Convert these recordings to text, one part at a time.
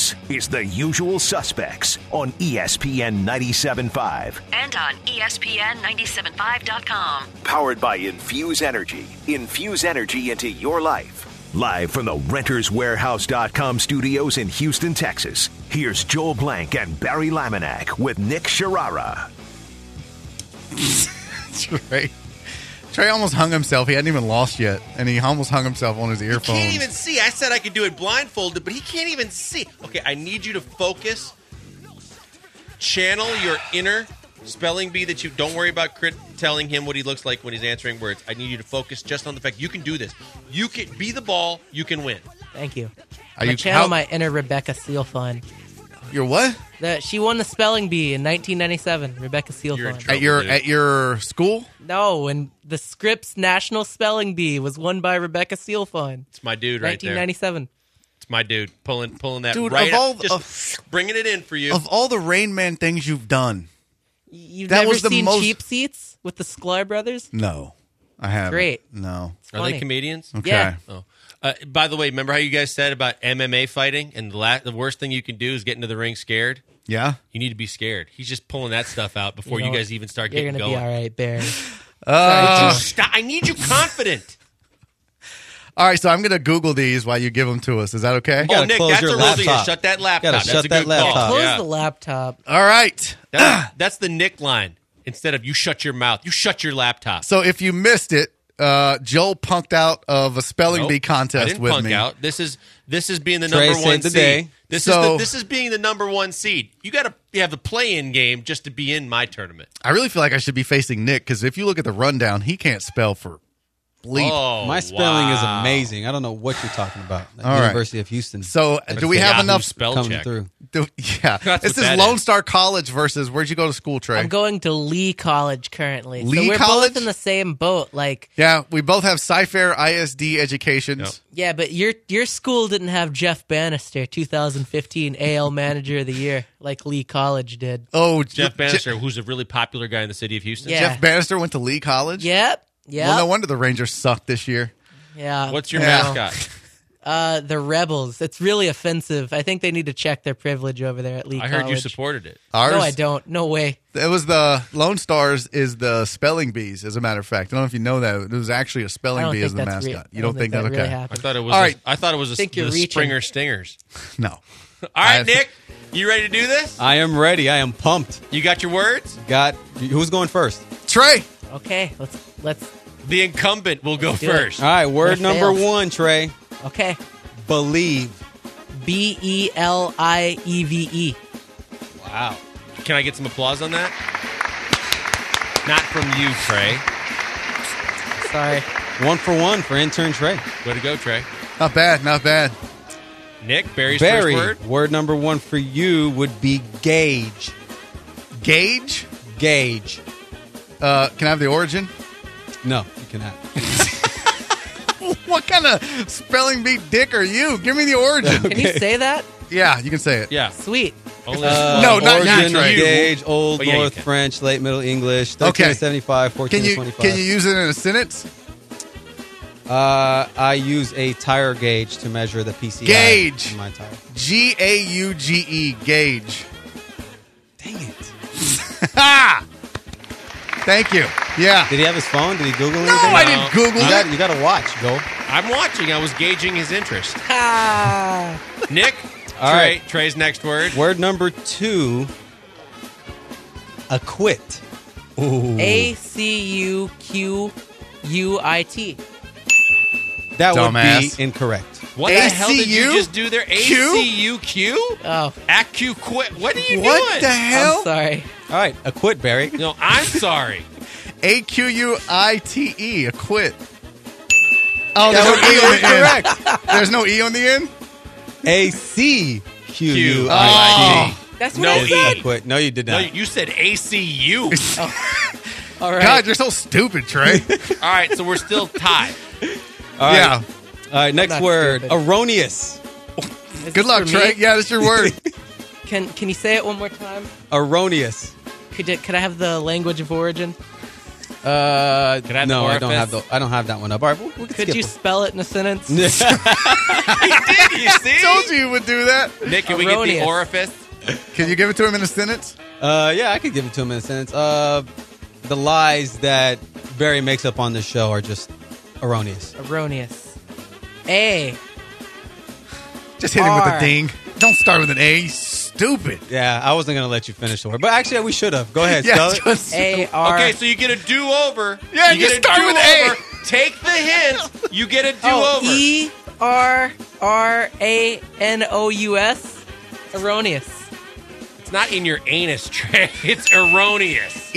This is The Usual Suspects on ESPN 97.5. And on ESPN975.com. Powered by Infuse Energy. Infuse energy into your life. Live from the RentersWarehouse.com studios in Houston, Texas. Here's Joel Blank and Barry Laminack with Nick Sharara. Trey almost hung himself. He hadn't even lost yet, and he almost hung himself on his earphones. He can't even see. I said I could do it blindfolded, but he can't even see. Okay, I need you to focus. Channel your inner spelling bee that you don't worry about telling him what he looks like when he's answering words. I need you to focus just on the fact you can do this. You can be the ball. You can win. Thank you. I channel my inner Rebecca Sealfine. Your what? She won the spelling bee in 1997. Rebecca Sealfine. At your school? No, and the Scripps National Spelling Bee was won by Rebecca Sealfine. It's my dude right 1997. there. It's my dude pulling that dude, right up. Just bringing it in for you. Of all the Rain Man things you've done, you've never seen Cheap Seats with the Sklar brothers? No, I haven't. Great. No. Are they comedians? Okay. Yeah. Oh. By the way, remember how you guys said about MMA fighting and the worst thing you can do is get into the ring scared? Yeah. You need to be scared. He's just pulling that stuff out before you guys even start getting going. You're going to be all right, Barry. Stop. I need you confident. All right, so I'm going to Google these while you give them to us. Is that okay? Oh, Nick, that's a rule. Shut that laptop. That's a good call. Close the laptop. All right. That's the Nick line. Instead of you shut your mouth, you shut your laptop. So if you missed it, Joel punked out of a spelling bee contest with me. Out. This is being the number one seed. This is being the number one seed. You got to have the play-in game just to be in my tournament. I really feel like I should be facing Nick because if you look at the rundown, he can't spell for bleep. Oh, my spelling is amazing. I don't know what you're talking about. University of Houston. So do we have enough spell coming check through? This is Lone Star College versus where'd you go to school, Trey? I'm going to Lee College currently. Lee so we're College? both in the same boat. Yeah, we both have Cy-Fair ISD educations. Yep. Yeah, but your school didn't have Jeff Bannister, 2015 AL Manager of the Year, like Lee College did. Oh, Jeff Bannister, who's a really popular guy in the city of Houston. Yeah. Jeff Bannister went to Lee College? Yep. Well, no wonder the Rangers sucked this year. Yeah. What's your mascot? The Rebels. It's really offensive. I think they need to check their privilege over there at Lee College. I heard you supported it. Ours? No, I don't. No way. It was the Lone Stars is the spelling bees, as a matter of fact. I don't know if you know that. It was actually a spelling bee as the mascot. You don't think that? Really Okay. happened. I thought it was. All right. I thought it was the Springer Stingers. No. All right, Nick, you ready to do this? I am ready. I am pumped. You got your words? Who's going first? Trey. Okay, let's. The incumbent will go first. All right, word number one, Trey. Okay. Believe. BELIEVE. Wow. Can I get some applause on that? Not from you, Trey. Sorry. 1 for 1 for intern Trey. Way to go, Trey. Not bad, not bad. Nick, Barry's Barry, first word. Word number 1 for you would be gauge. Gauge? Gauge. Can I have the origin? No, you cannot. What kind of spelling bee dick are you? Give me the origin. Can you say that? Yeah, you can say it. Yeah. Sweet. Only No, not origin, you, Trey. gauge, Old Well, yeah, you North can. French, Late Middle English, 1375, 1425. Can you use it in a sentence? I use a tire gauge to measure the PCI Gauge. in my tire. GAUGE. Gauge. Dang it. Thank you. Yeah. Did he have his phone? Did he Google No, anything? I didn't Google that. You got to watch, Joel. I'm watching. I was gauging his interest. Ah. Nick, All right. Trey's next word. Word number 2, acquit. ACUQUIT. That Dumbass. would be incorrect. What the hell did you ACU? just do there? ACUQ? Oh, ACU quit. What are you What doing? the hell? I'm sorry. All right, acquit, Barry. No, I'm sorry. AQUITE. Acquit. Oh, That there's would no E on be the end. incorrect. There's no E on the end? ACQUIT. Oh. That's what No I said. E. Acquit. No, you did No, not. you said ACU. All right. God, you're so stupid, Trey. All right, so we're still tied. All right. Yeah. All right, next not word. stupid. Erroneous. Is Good this luck, for Trey. me? Yeah, that's your word. Can you say it one more time? Erroneous. Could I have the language of origin? Can I have No, the I don't have orifice? I don't have that one up. All right, we can Could skip you it. spell it in a sentence? He did, you see? Told you would do that. Nick, can we get the Erroneous. orifice? Can you give it to him in a sentence? Yeah, I could give it to him in a sentence. The lies that Barry makes up on this show are just erroneous. Erroneous. A. Just hit him with a R. ding. Don't start with an A. You stupid. Yeah, I wasn't gonna let you finish the word, but actually we should have. Go ahead, spell it. just- A-R. Okay, so you get a do-over. Yeah, you you get start a with do-over. A. Take the hint. You get a Oh, do-over. E-R-R-A-N-O-U-S. Erroneous. It's not in your anus, Trey. It's erroneous.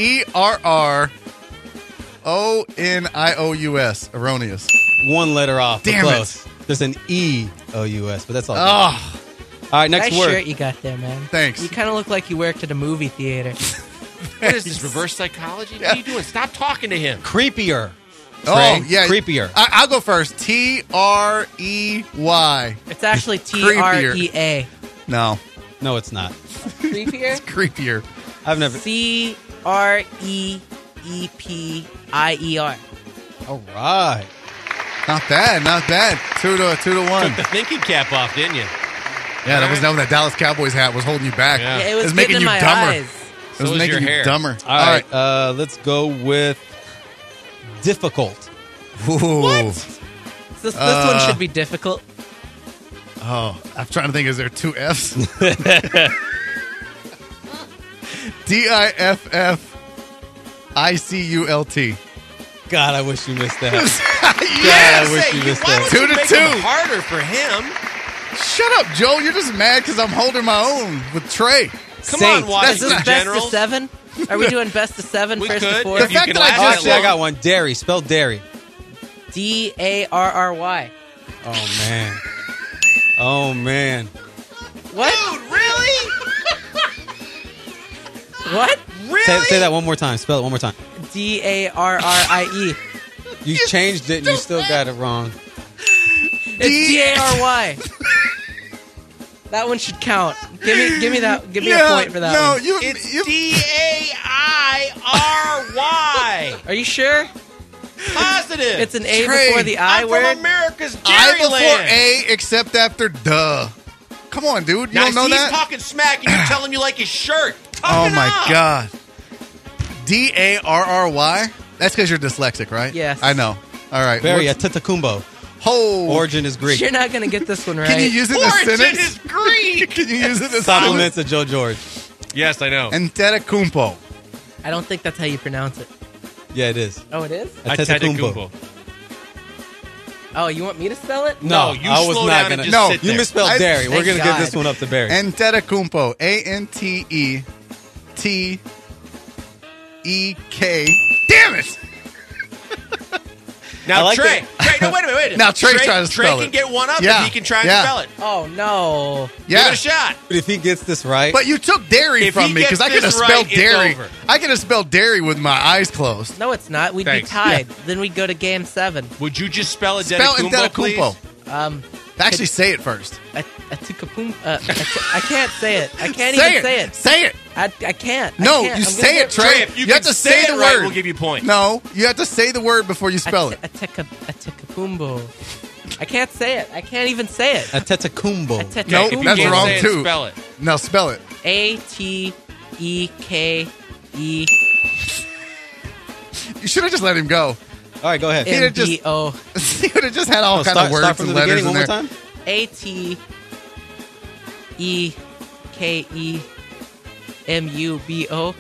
ERRONIOUS. Erroneous. One letter off. Damn We're it. close. There's an E-O-U-S, but that's all. Oh, All right, next Nice word. shirt you got there, man. Thanks. You kind of look like you worked at a movie theater. What is this, reverse psychology? What are you doing? Stop talking to him. Creepier. oh, Trey, yeah. creepier. I'll go first. T-R-E-Y. It's actually Creepier. T-R-E-A. No, No, it's not. Creepier? creepier. I've never. C-R-E-E-P-I-E-R. All right. Not bad. Not bad. 2-1. Took the thinking cap off, didn't you? Yeah, that was knowing that Dallas Cowboys hat was holding you back. Yeah. Yeah, it was making getting in you my dumber. eyes. It was So is making your you hair. dumber. All right. Let's go with difficult. Ooh. This one should be difficult. Oh, I'm trying to think. Is there two F's? D-I-F-F-I-C-U-L-T. God, I wish you missed that. Yes! I wish you missed Why that. would you 2-2. make it harder for him? Shut up, Joel. You're just mad because I'm holding my own with Trey. Come Saint. on, Is Washington this best Generals. of 7? Are we doing best of 7 We first could. to 4? If you fact can that I last just- that Actually, I long. got one. Dairy. Spell dairy. D-A-R-R-Y. Oh, man. Oh, man. What? Dude, really? What? Really? Say that one more time. Spell it one more time. D-A-R-R-I-E. You changed it and you still got it wrong. It's D-A-R-Y. That one should count. Give me a point for that no, one. It's you D-A-I-R-Y. Are you sure? Positive. It's an A Trey, before the I I'm word? from America's I before Dairyland. A except after duh. Come on, dude. You Now, don't know he's that? talking smack and you're telling me like his shirt. Toughen Oh my up. god. D-A-R-R-Y? That's because you're dyslexic, right? Yes. I know. All right. Barry, a What's- tetakumbo. Oh. Origin is Greek. You're not going to get this one right. Can you use it in a Origin sentence? is Greek. Can you use it in a Compliments of Joe George. Yes, I know. Antetokounmpo. I don't think that's how you pronounce it. Yeah, it is. Oh, it is? A tetakumbo. Oh, you want me to spell it? No, you I was slow not down and gonna. just No, sit You there. misspelled I- dairy. We're Thank gonna give God. this one up to Barry. Antetokounmpo. A-N-T-E-T-E-K. Damn it! Now, I like Trey. Trey, no, wait a minute. Now, Trey's trying to Trey spell can it. get one up Yeah, if he can try and yeah. spell it. Oh, no. Yeah. Give it a shot. But if he gets this right, But you took dairy If from he me because gets I could have this spelled right, it's dairy. over. I could have spelled dairy with my eyes closed. No, it's not. We'd Thanks. be tied. Then we'd go to game 7. Would you just spell it Spell Antetokounmpo, Antetokounmpo. please? Actually, say it first. I can't say it. I can't say even say it. Say it. I can't. I No, can't. you I'm say gonna it, get- Trey. Trey, if you have can to say say it the right, word. we'll give you points. No, you have to say the word before you spell it. Atekapumbo. I can't say it. I can't even say it. a tetakumbo. Okay, Nope, if you that's can't wrong say it, too. Spell it. Now spell it. A-T-E-K-E-M-B-O. You should have just let him go. All right, go ahead. He would have just had all kind of Start words from and the letters beginning in one there. more time. A-T-E-K-E-M-U-B-O.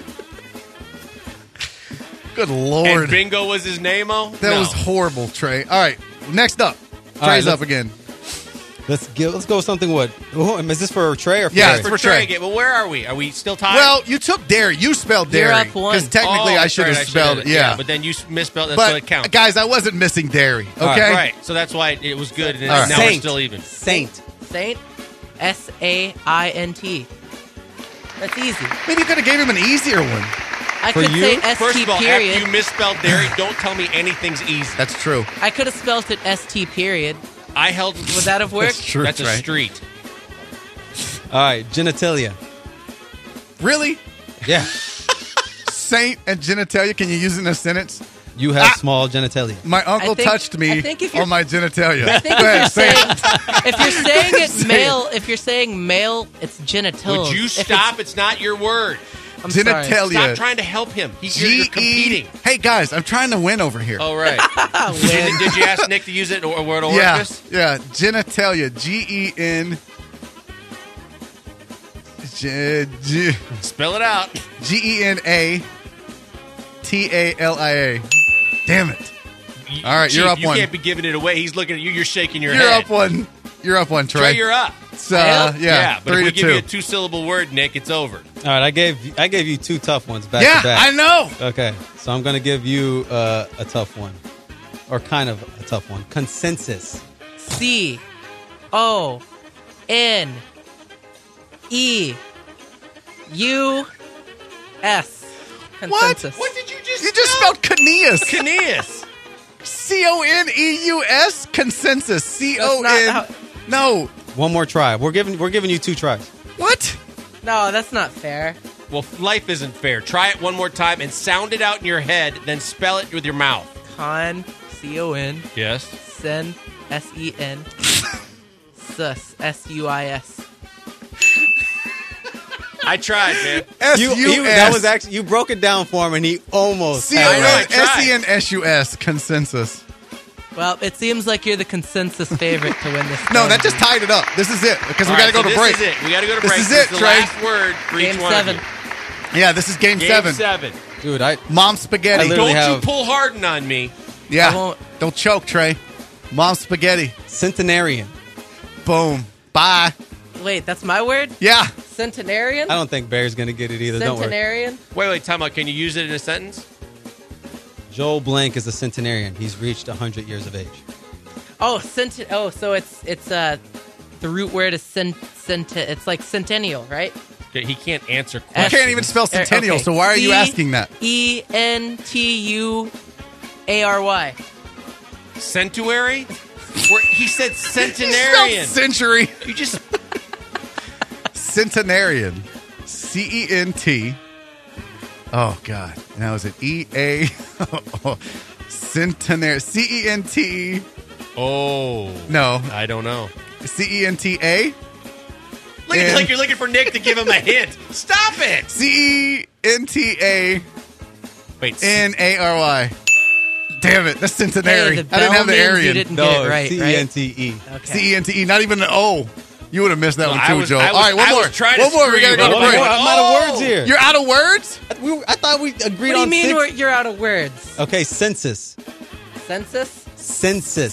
Good And lord, Bingo was his name-o? that No. was horrible, Trey. All right, next up. All right, Trey's let's- up again. Let's go with something. What? Oh, is this for Trey or for Yeah, Barry? it's For for Trey Trey. again. Well, where are we? Are we still tied? Well, you took dairy. You spelled You're dairy up one. because technically I that's should right, have spelled it. Yeah, but then you misspelled it, so it but counts. guys, I wasn't missing dairy. All right, Okay, Right, so that's why it was good, and All right. now we're Saint. still even. Saint. Saint. S-A-I-N-T. That's easy. maybe you could have gave him an easier one. I For could you? say First S-T of all, period. after you misspelled dairy, don't tell me anything's easy. That's true. I could have spelled it S-T period. I held. Would that have worked? That's true. That's a Trey. street. All right, genitalia. Really? Yeah. Saint and genitalia. Can you use it in a sentence? You have small genitalia. My uncle touched me on my genitalia. I think if you're saying it male, if you're saying male, it's genitals. Would you stop? It's not your word. I'm genitalia. Sorry. Stop trying to help him. You're competing. Hey, guys, I'm trying to win over here. Oh, right. Did you ask Nick to use it or word orifice? Yeah. Genitalia. Gen. Spell it out. GENATALIA. Damn it. All right, you're up you one. You can't be giving it away. He's looking at you. You're shaking your head. You're up one, Trey. Trey, you're up. Yeah, but if we give you a 2-syllable word, Nick, it's over. All right, I gave you 2 tough ones back to back. Yeah, I know. Okay, so I'm going to give you a tough one. Or kind of a tough one. Consensus. CONSENSUS. Consensus. What did you just You just spelled Caneus. Caneus. CONEUS. Consensus. CON. No. One more try. We're giving you 2 tries. What? No, that's not fair. Well, life isn't fair. Try it one more time and sound it out in your head, then spell it with your mouth. CON. CON. Yes. Sen. SEN. Sus. SUIS. I tried, man. That was actually, you broke it down for him, and he almost. CONSENSUS. Consensus. Well, it seems like you're the consensus favorite to win this. No, that just tied it up. This is it because we got to go to break. This is it. We got to go to break. This is it, the Trey. last word for Game each one 7. of you. Yeah, this is game 7. 7. Dude, Mom spaghetti. I Don't have, you pull Harden on me. Yeah. Don't choke, Trey. Mom spaghetti. Centenarian. Boom. Bye. Wait, that's my word? Yeah. Centenarian? I don't think Barry's going to get it either. Centenarian? Don't worry. Wait, time out. Can you use it in a sentence? Joel Blank is a centenarian. He's reached 100 years of age. Oh, so it's the root word is it's like centennial, right? Okay, he can't answer You questions. can't even spell centennial, so why are you asking that? ENTUARY. Centuary? He said centenarian. Century. You just Centenarian. CENT. Oh God. Now is it EA? Centenarian. CENT. Oh. No. I don't know. CENTA. Look at like you're looking for Nick to give him a hint. Stop it. CENTA. Wait. NARY. Damn it, that's centenary. Hey, I didn't have the Aryan. You didn't get it right, CENTE. right? Okay. CENTE, not even an O. You would have missed that one too, Joe. All right, one more. One more. We gotta go to break. I'm out of words here. You're out of words? I thought we agreed What on do you mean 6. you're out of words? Okay, census. Census? Census.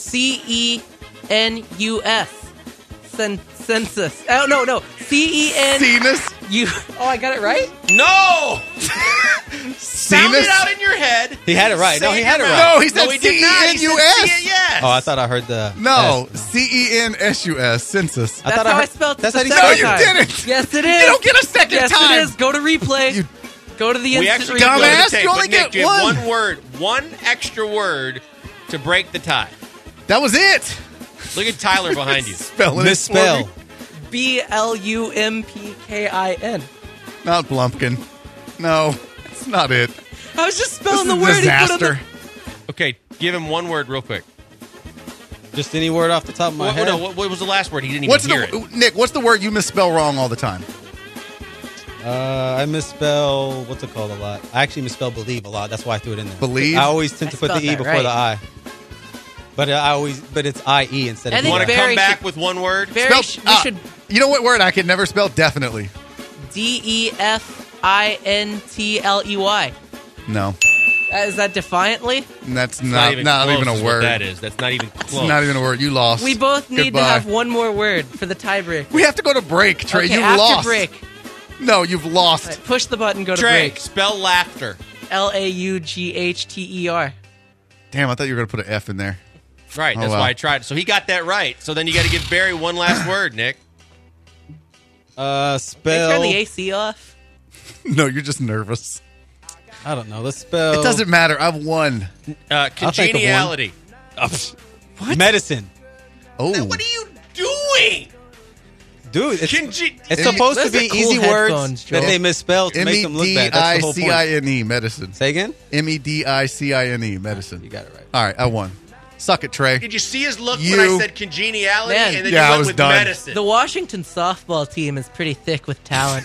CENUS. Census. Oh, no. CEN. Cenas? Oh, I got it right? No. Sound it Cenas? out in your head. He had it right. No, he had it right. No, he said he did not. He said CENUS. yes. Oh, I thought I heard the No, S. CENSUS. Census. That's thought how I I heard- spelled it that's the how you second spelled it. time. No, you didn't. Yes, it is. You don't get a second yes, time. it is. Go to replay. Go to the We instant actually replay. go to the Dumbass, tape, you only but Nick, get you have one. one word, one extra word to break the tie. That was it. Look at Tyler behind you. Spelling Misspell. BLUMPKIN. Not Blumpkin. No, that's not it. I was just This spelling is the a word. disaster. Okay, give him one word real quick. Just any word off the top of my head. What was the last word? He didn't even hear it. Nick, what's the word you misspell wrong all the time? I misspell, what's it called a lot? I actually misspell believe a lot. That's why I threw it in there. Believe? I always tend to put the spelled E that before right. the I. But it's IE instead I of think Want to Barry come back should- with one word? Barry, we should You know what word I can never spell? Definitely. DEFINTLEY. No. Is that defiantly? That's It's not even even close a is word. what that is. That's not even close. It's not even a word. You lost. We both need Goodbye. to have one more word for the tiebreak. We have to go to break, Trey. Okay, You've after lost. break. No, you've lost. All right, push the button, go to Trey, break. spell laughter. LAUGHTER. Damn, I thought you were going to put an F in there. Right, Oh, that's wow. why I tried. So he got that right. So then you got to give Barry one last word, Nick. Can you Spell. turn the AC off? No, you're just nervous. I don't know. Let's spell. It doesn't matter. I've won. Congeniality. What? Medicine. Oh. What are you doing? Dude, it's Conge- supposed to Those be are cool easy words headphones, Joel. that they misspell to make them look bad. That's the whole point. MEDICINE, medicine. Say again? MEDICINE, medicine. You got it right. All right, I won. Suck it, Trey. Did you see his look You- when I said congeniality? Man. And then Yeah, I you went was with done. medicine. The Washington softball team is pretty thick with talent.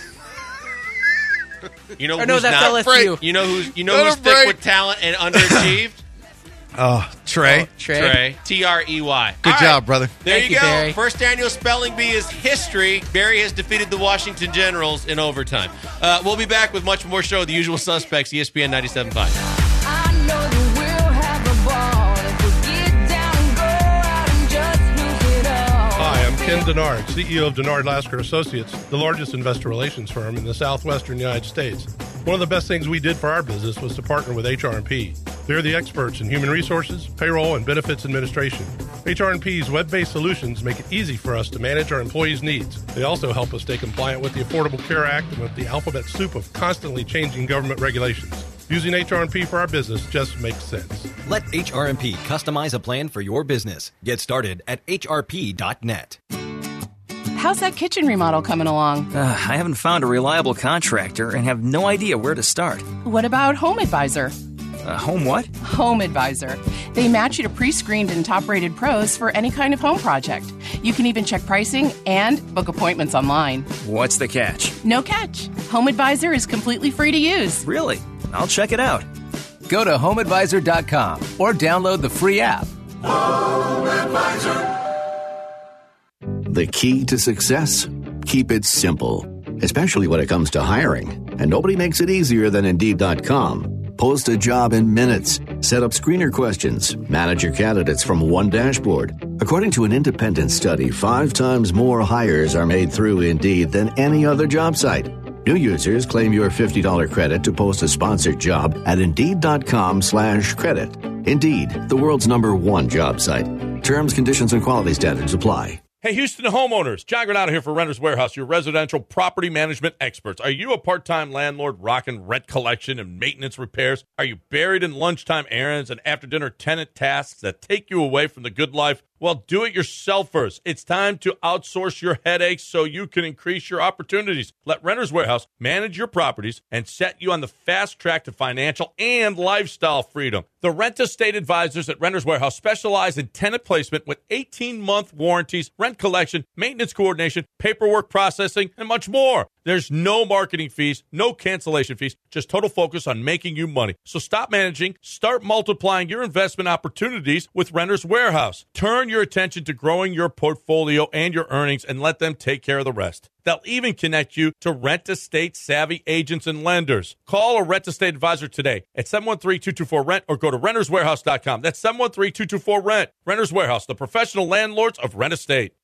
You know Or no, who's that's not? LSU. You know who's Let who's him thick break. with talent and underachieved? Oh, Trey. Trey. Trey. Good All job, brother. There Thank you you, go. Barry. First annual spelling bee is history. Barry has defeated the Washington Generals in overtime. We'll be back with much more show. The Usual Suspects, ESPN 97.5. I know that we'll have a ball if we get down and go out and just lose it all. Hi, I'm Ken Denard, CEO of Denard Lasker Associates, the largest investor relations firm in the southwestern United States. One of the best things we did for our business was to partner with HR&P. They're the experts in human resources, payroll, and benefits administration. HR&P's web-based solutions make it easy for us to manage our employees' needs. They also help us stay compliant with the Affordable Care Act and with the alphabet soup of constantly changing government regulations. Using HR&P for our business just makes sense. Let HR&P customize a plan for your business. Get started at hrp.net. How's that kitchen remodel coming along? I haven't found a reliable contractor and have no idea where to start. What about Home Advisor? Home what? Home Advisor. They match you to pre-screened and top-rated pros for any kind of home project. You can even check pricing and book appointments online. What's the catch? No catch. Home Advisor is completely free to use. Really? I'll check it out. Go to HomeAdvisor.com or download the free app. Home Advisor. The key to success? Keep it simple, especially when it comes to hiring. And nobody makes it easier than Indeed.com. Post a job in minutes. Set up screener questions. Manage your candidates from one dashboard. According to an independent study, 5 times more hires are made through Indeed than any other job site. New users claim your $50 credit to post a sponsored job at Indeed.com/credit. Indeed, the world's #1 job site. Terms, conditions, and quality standards apply. Hey, Houston homeowners, John Granado here for Renters Warehouse, your residential property management experts. Are you a part-time landlord rocking rent collection and maintenance repairs? Are you buried in lunchtime errands and after-dinner tenant tasks that take you away from the good life? Well, do it yourselfers. It's time to outsource your headaches so you can increase your opportunities. Let Renters Warehouse manage your properties and set you on the fast track to financial and lifestyle freedom. The Rent Estate Advisors at Renters Warehouse specialize in tenant placement with 18-month warranties, rent collection, maintenance coordination, paperwork processing, and much more. There's no marketing fees, no cancellation fees, just total focus on making you money. So stop managing, start multiplying your investment opportunities with Renters Warehouse. Turn your attention to growing your portfolio and your earnings and let them take care of the rest. They'll even connect you to rent estate savvy agents and lenders. Call a Rent Estate Advisor today at 713-224-RENT or go to renterswarehouse.com. That's 713-224-RENT. Renters Warehouse, the professional landlords of Rent Estate.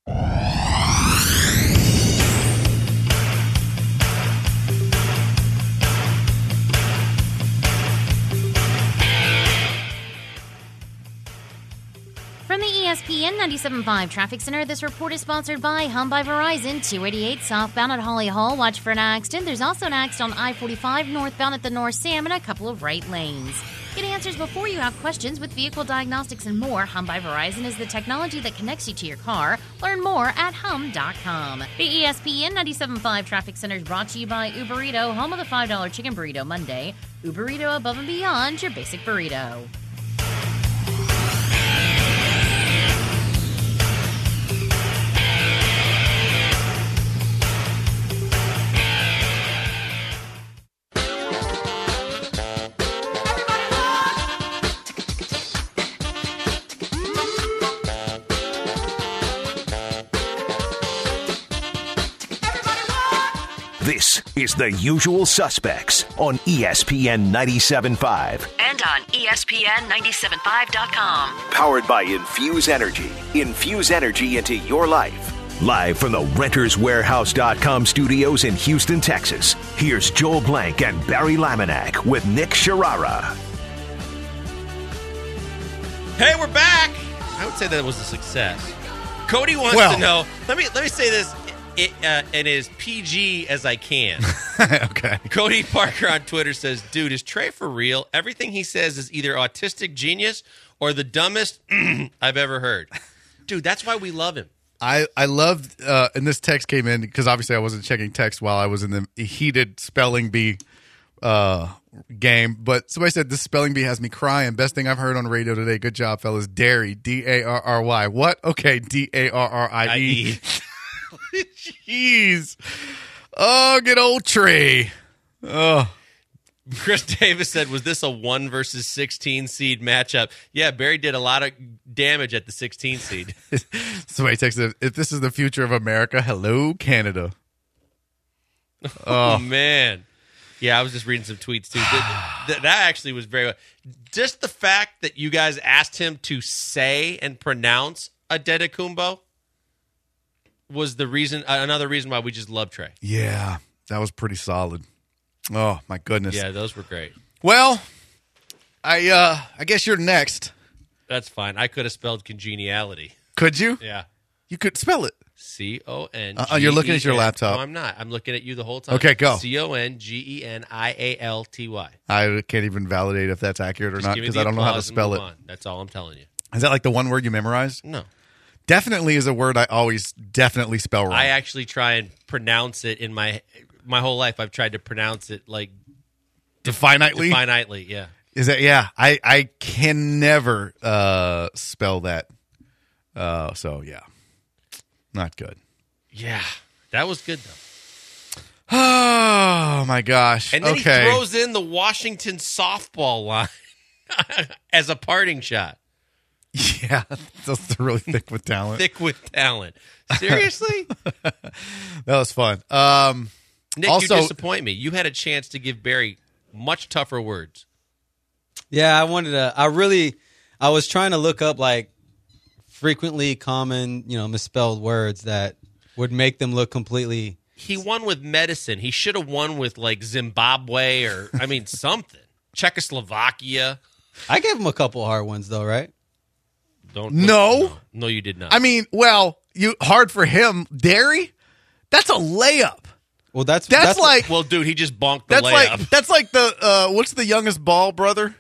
From the ESPN 97.5 Traffic Center, this report is sponsored by Home by Verizon, 288 southbound at Holly Hall. Watch for an accident. There's also an accident on I-45 northbound at the North Sam and a couple of right lanes. Get answers before you have questions with vehicle diagnostics and more. Home by Verizon is the technology that connects you to your car. Learn more at hum.com. The ESPN 97.5 Traffic Center is brought to you by Uberito, home of the $5 chicken burrito Monday. Uberito, above and beyond your basic burrito. This is The Usual Suspects on ESPN 97.5. And on ESPN975.com. Powered by Infuse Energy. Infuse energy into your life. Live from the RentersWarehouse.com studios in Houston, Texas. Here's Joel Blank and Barry Laminack with Nick Sharara. Hey, we're back. I would say that was a success. Cody wants to know. Let me say this. And as PG as I can. Okay. Cody Parker on Twitter says, dude, is Trey for real? Everything he says is either autistic genius or the dumbest I've ever heard. Dude, that's why we love him. I loved, and this text came in because obviously I wasn't checking text while I was in the heated spelling bee game. But somebody said this spelling bee has me crying. Best thing I've heard on the radio today. Good job, fellas. Darry, D-A-R-R-Y. What? Okay, D-A-R-R-I-E. Jeez. Oh, good old Trey. Oh. Chris Davis said, was this a 1 versus 16 seed matchup? Yeah, Barry did a lot of damage at the 16 seed. Somebody texted, if this is the future of America, hello, Canada. Oh, man. Yeah, I was just reading some tweets, too. That actually was very... Just the fact that you guys asked him to say and pronounce Adetokunbo was the reason, another reason why we just love Trey. Yeah, that was pretty solid. Oh, my goodness. Yeah, those were great. Well, I guess you're next. That's fine. I could have spelled congeniality. Could you? Yeah. You could spell it. C-O-N. You're looking at your laptop. No, I'm not. I'm looking at you the whole time. Okay, go. C-O-N-G-E-N-I-A-L-T-Y. I can't even validate if that's accurate or not because I don't know how to spell it. That's all I'm telling you. Is that like the one word you memorized? No. Definitely is a word I always definitely spell wrong. I actually try and pronounce it in my whole life. I've tried to pronounce it like definitely. Definitely, yeah. Is that I can never spell that. So yeah, not good. Yeah, that was good though. Oh my gosh! And then he throws in the Washington softball line as a parting shot. Yeah, that's really thick with talent. Thick with talent. Seriously? That was fun. Nick, also, you disappoint me. You had a chance to give Barry much tougher words. Yeah, I wanted to. I was trying to look up like frequently common, misspelled words that would make them look completely. He won with medicine. He should have won with like Zimbabwe or something. Czechoslovakia. I gave him a couple hard ones though, right? No, you did not. I mean, hard for him. Darry, that's a layup. Well, that's like. Well, dude, he just bonked the layup. That's like the what's the youngest ball brother?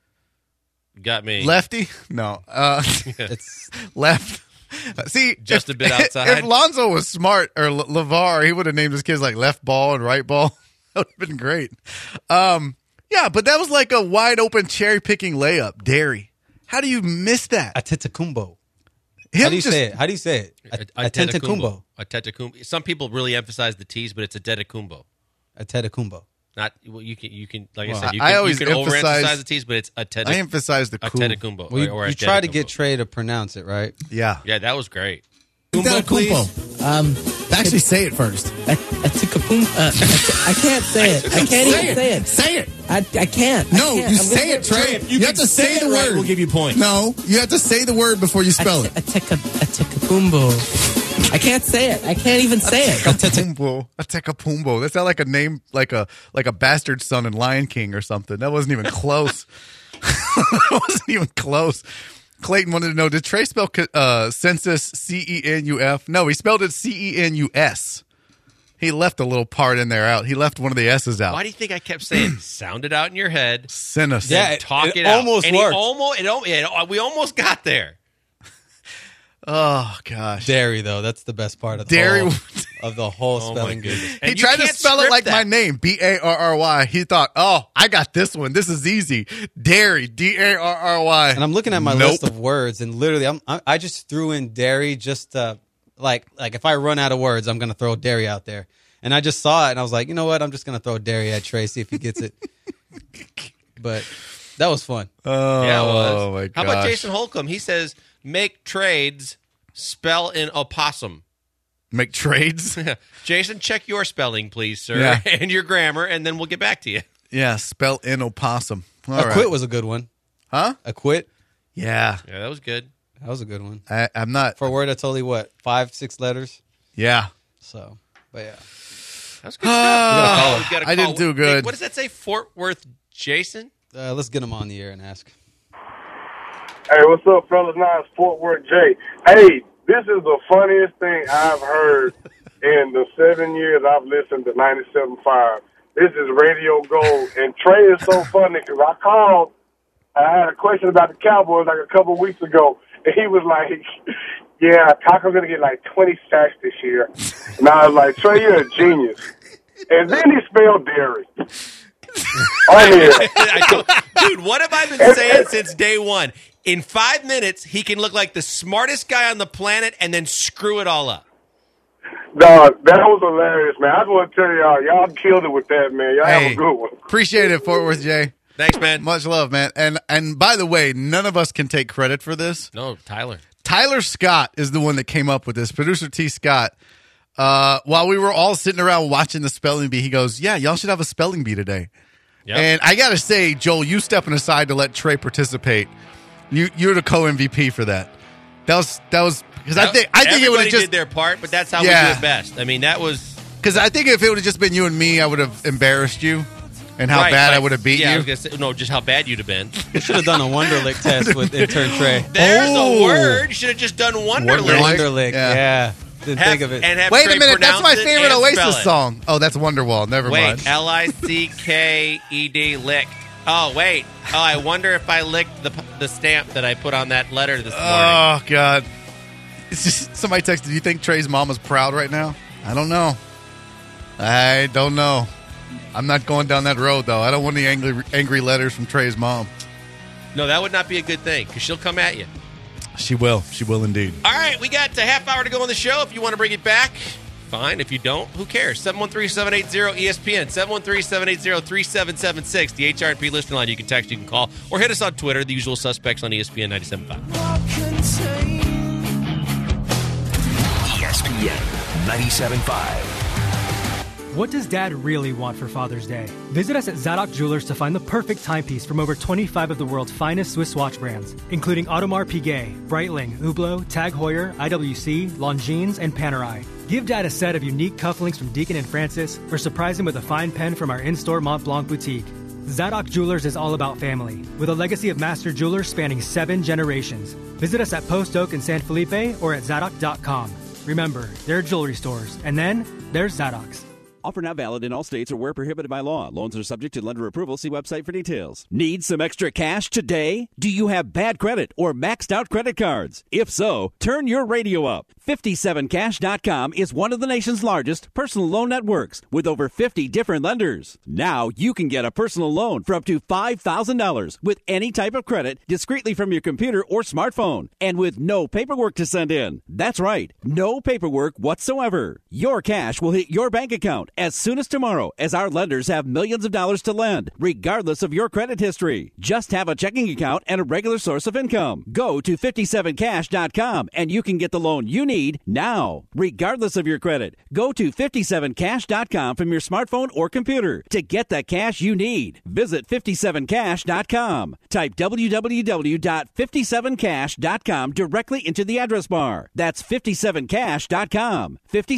Got me. Lefty? No, it's left. See, just a bit outside. If Lonzo was smart or LeVar, he would have named his kids like left ball and right ball. That would have been great. Yeah, but that was like a wide open cherry picking layup. Darry. How do you miss that? Adetokunbo. How do you say it? Adetokunbo. Adetokunbo. Some people really emphasize the T's, but it's Adetokunbo. Adetokunbo. Not you can like I said. You can overemphasize the T's, but it's Adetokunbo. I emphasize the Adetokunbo. Well, you try to get Trey to pronounce it, right? Yeah. Yeah, that was great. Adetokunbo. Actually, say it first. I can't say it. I can't even say it. Say it. I can't. No, you say it, Trey. You have to say the word. We'll give you points. No, you have to say the word before you spell it. Adetokunbo. I can't say it. I can't even say it. Adetokunbo. That sounded like a name, like a bastard son in Lion King or something. That wasn't even close. That wasn't even close. Clayton wanted to know, did Trey spell census C-E-N-U-F? No, he spelled it C-E-N-U-S. He left a little part in there out. He left one of the S's out. Why do you think I kept saying sound it out in your head? Census. Yeah, talk it out. Almost worked. We almost got there. Oh gosh, Darry though, that's the best part of the whole spelling bee. He tried to spell it like my name, B-A-R-R-Y. He thought, I got this one. This is easy. Darry, D-A-R-R-Y. And I'm looking at my list of words, and literally, I just threw in Darry just to, like if I run out of words, I'm gonna throw Darry out there. And I just saw it, and I was like, you know what? I'm just gonna throw Darry at Trey, see if he gets it. But that was fun. Oh, yeah, it was. My gosh. How about Jason Holcomb? He says, make trades, spell in opossum. Make trades? Jason, check your spelling, please, sir, and your grammar, and then we'll get back to you. Yeah, spell in opossum. Acquit was a good one. Huh? Acquit? Yeah. Yeah, that was good. That was a good one. I'm not. For a word that's only, 5-6 letters? Yeah. So, but yeah. That's good stuff. I didn't do good. Hey, what does that say? Fort Worth Jason? Let's get him on the air and ask. Hey, what's up, fellas? Now it's Fort Worth Jay. Hey, this is the funniest thing I've heard in the 7 years I've listened to 97.5. This is Radio Gold. And Trey is so funny because I had a question about the Cowboys like a couple weeks ago, And he was like, yeah, Taco's going to get like 20 sacks this year. And I was like, Trey, you're a genius. And then he spelled dairy. Dude, what have I been saying since day one? In 5 minutes, he can look like the smartest guy on the planet and then screw it all up. Dog, that was hilarious, man. I just want to tell y'all killed it with that, man. Y'all have a good one. Appreciate it, Fort Worth Jay. Thanks, man. Much love, man. And by the way, none of us can take credit for this. No, Tyler. Tyler Scott is the one that came up with this. Producer T. Scott. While we were all sitting around watching the spelling bee, he goes, yeah, y'all should have a spelling bee today. Yep. And I got to say, Joel, you stepping aside to let Trey participate. You're the co-MVP for that. That was because I think it would have just did their part, but that's how we do it best. I mean, that was because I think if it would have just been you and me, I would have embarrassed you and how bad I would have beat you. I was gonna say, no, just how bad you'd have been. You should have done a Wonderlick test with intern Trey. There's a word. You should have just done Wonderlick. Wonderlick, yeah. Didn't think of it. Wait a minute, that's my favorite Oasis song. Oh, that's Wonderwall. Never mind. Wait, Licked. Licked. Oh, wait. Oh, I wonder if I licked the stamp that I put on that letter this morning. Oh, God. It's just, somebody texted, do you think Trey's mom is proud right now? I don't know. I'm not going down that road, though. I don't want any angry letters from Trey's mom. No, that would not be a good thing, because she'll come at you. She will. She will indeed. All right, we got a half hour to go on the show. If you want to bring it back, fine. If you don't, who cares? 713-780-ESPN, 713-780-3776, the HRP listener line. You can text, you can call, or hit us on Twitter, the usual suspects on ESPN 97.5. ESPN 97.5. What does Dad really want for Father's Day? Visit us at Zadok Jewelers to find the perfect timepiece from over 25 of the world's finest Swiss watch brands, including Audemars Piguet, Breitling, Hublot, Tag Heuer, IWC, Longines, and Panerai. Give Dad a set of unique cufflinks from Deacon and Francis, or surprise him with a fine pen from our in-store Mont Blanc boutique. Zadok Jewelers is all about family, with a legacy of master jewelers spanning 7 generations. Visit us at Post Oak in San Felipe or at Zadok.com. Remember, there are jewelry stores, and then there's Zadok's. Offer not valid in all states or where prohibited by law. Loans are subject to lender approval. See website for details. Need some extra cash today? Do you have bad credit or maxed out credit cards? If so, turn your radio up. 57cash.com is one of the nation's largest personal loan networks with over 50 different lenders. Now you can get a personal loan for up to $5,000 with any type of credit discreetly from your computer or smartphone and with no paperwork to send in. That's right, no paperwork whatsoever. Your cash will hit your bank account as soon as tomorrow, as our lenders have millions of dollars to lend, regardless of your credit history. Just have a checking account and a regular source of income. Go to 57cash.com and you can get the loan you need now, regardless of your credit. Go to 57cash.com from your smartphone or computer to get that cash you need. Visit 57cash.com. Type www.57cash.com directly into the address bar. That's 57cash.com.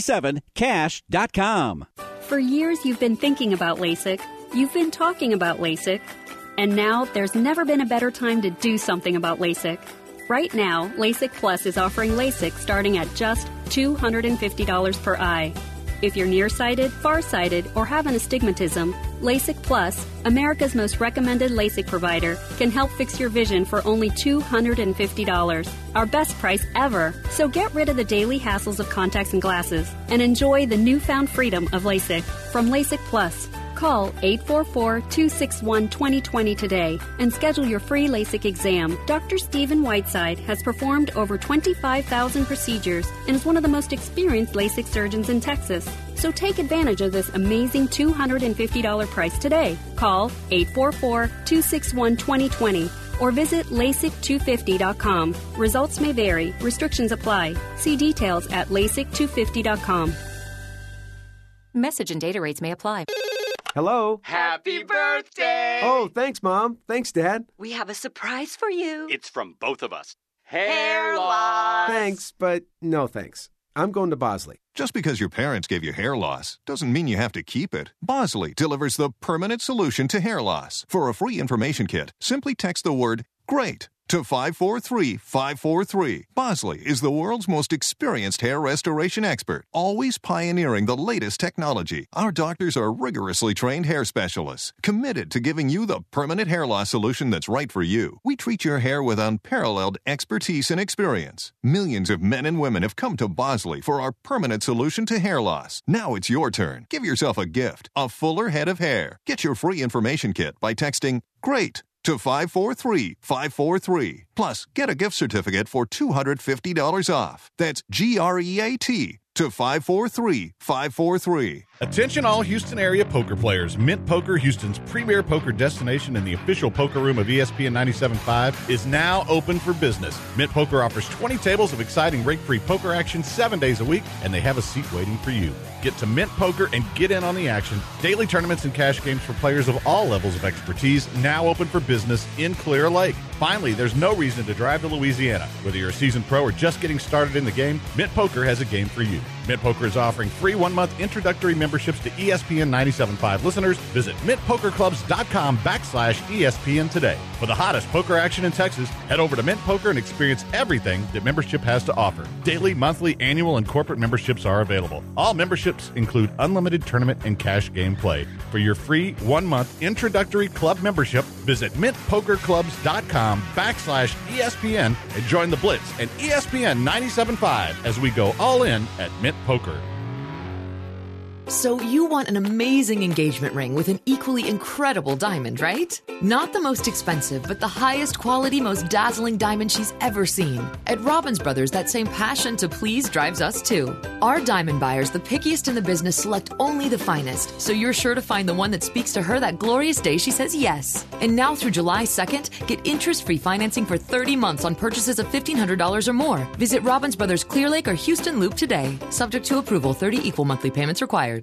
57cash.com. For years, you've been thinking about LASIK. You've been talking about LASIK. And now, there's never been a better time to do something about LASIK. Right now, LASIK Plus is offering LASIK starting at just $250 per eye. If you're nearsighted, farsighted, or have an astigmatism, LASIK Plus, America's most recommended LASIK provider, can help fix your vision for only $250. Our best price ever. So get rid of the daily hassles of contacts and glasses and enjoy the newfound freedom of LASIK from LASIK Plus. Call 844-261-2020 today and schedule your free LASIK exam. Dr. Stephen Whiteside has performed over 25,000 procedures and is one of the most experienced LASIK surgeons in Texas. So take advantage of this amazing $250 price today. Call 844-261-2020 or visit LASIK250.com. Results may vary. Restrictions apply. See details at LASIK250.com. Message and data rates may apply. Hello? Happy birthday! Oh, thanks, Mom. Thanks, Dad. We have a surprise for you. It's from both of us. Hair loss! Thanks, but no thanks. I'm going to Bosley. Just because your parents gave you hair loss doesn't mean you have to keep it. Bosley delivers the permanent solution to hair loss. For a free information kit, simply text the word GREAT to 543-543. Bosley is the world's most experienced hair restoration expert, always pioneering the latest technology. Our doctors are rigorously trained hair specialists, committed to giving you the permanent hair loss solution that's right for you. We treat your hair with unparalleled expertise and experience. Millions of men and women have come to Bosley for our permanent solution to hair loss. Now it's your turn. Give yourself a gift, a fuller head of hair. Get your free information kit by texting GREAT to 543-543. Plus, get a gift certificate for $250 off. That's GREAT to 543-543. Attention all Houston area poker players. Mint Poker, Houston's premier poker destination and the official poker room of ESPN 97.5, is now open for business. Mint Poker offers 20 tables of exciting rake-free poker action 7 days a week, and they have a seat waiting for you. Get to Mint Poker and get in on the action. Daily tournaments and cash games for players of all levels of expertise, now open for business in Clear Lake. Finally, there's no reason to drive to Louisiana. Whether you're a seasoned pro or just getting started in the game, Mint Poker has a game for you. Mint Poker is offering free 1-month introductory memberships to ESPN 97.5 listeners. Visit mintpokerclubs.com/ESPN today. For the hottest poker action in Texas, head over to Mint Poker and experience everything that membership has to offer. Daily, monthly, annual, and corporate memberships are available. All memberships include unlimited tournament and cash game play. For your free 1-month introductory club membership, visit mintpokerclubs.com/ESPN and join the Blitz and ESPN 97.5 as we go all in at Mint Poker. So you want an amazing engagement ring with an equally incredible diamond, right? Not the most expensive, but the highest quality, most dazzling diamond she's ever seen. At Robbins Brothers, that same passion to please drives us too. Our diamond buyers, the pickiest in the business, select only the finest, so you're sure to find the one that speaks to her that glorious day she says yes. And now through July 2nd, get interest-free financing for 30 months on purchases of $1,500 or more. Visit Robbins Brothers Clear Lake or Houston Loop today. Subject to approval, 30 equal monthly payments required.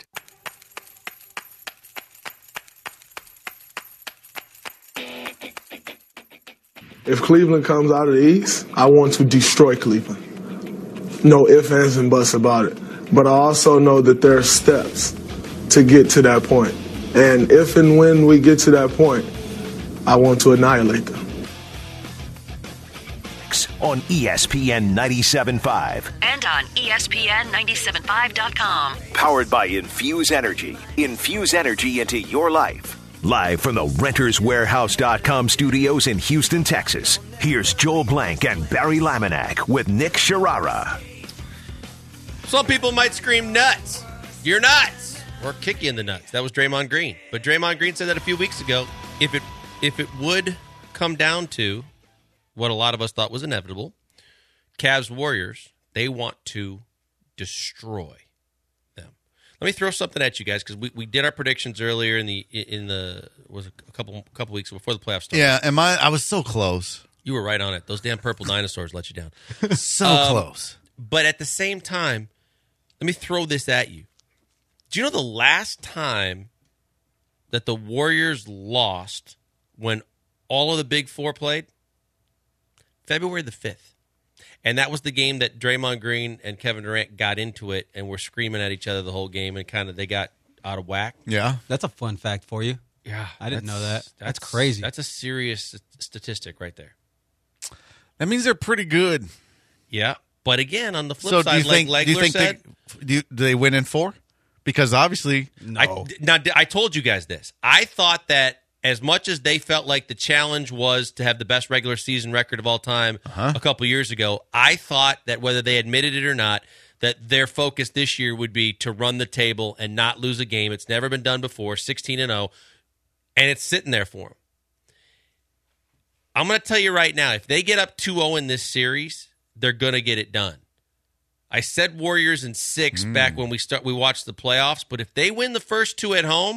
If Cleveland comes out of the East, I want to destroy Cleveland. No ifs, ands, and buts about it. But I also know that there are steps to get to that point. And if and when we get to that point, I want to annihilate them. On ESPN 97.5. And on ESPN975.com. Powered by Infuse Energy. Infuse energy into your life. Live from the RentersWarehouse.com studios in Houston, Texas, here's Joel Blank and Barry Laminack with Nick Sharara. Some people might scream nuts. You're nuts. Or kick you in the nuts. That was Draymond Green. But Draymond Green said that a few weeks ago. If it would come down to what a lot of us thought was inevitable, Cavs Warriors, they want to destroy them. Let me throw something at you guys, because we did our predictions earlier in the was a couple weeks before the playoffs started. Yeah, I was so close. You were right on it. Those damn purple dinosaurs let you down. So close. But at the same time, let me throw this at you. Do you know the last time that the Warriors lost when all of the Big Four played? February the 5th. And that was the game that Draymond Green and Kevin Durant got into it and were screaming at each other the whole game, and kind of they got out of whack. Yeah. That's a fun fact for you. Yeah. I didn't know that. That's crazy. That's a serious statistic right there. That means they're pretty good. Yeah. But again, on the flip side, like Legler said, do they win in 4? Because obviously, no. I told you guys this. I thought that as much as they felt like the challenge was to have the best regular season record of all time a couple years ago, I thought that whether they admitted it or not, that their focus this year would be to run the table and not lose a game. It's never been done before, 16-0, and it's sitting there for them. I'm going to tell you right now, if they get up 2-0 in this series, they're going to get it done. I said Warriors in 6 back when we watched the playoffs, but if they win the first 2 at home,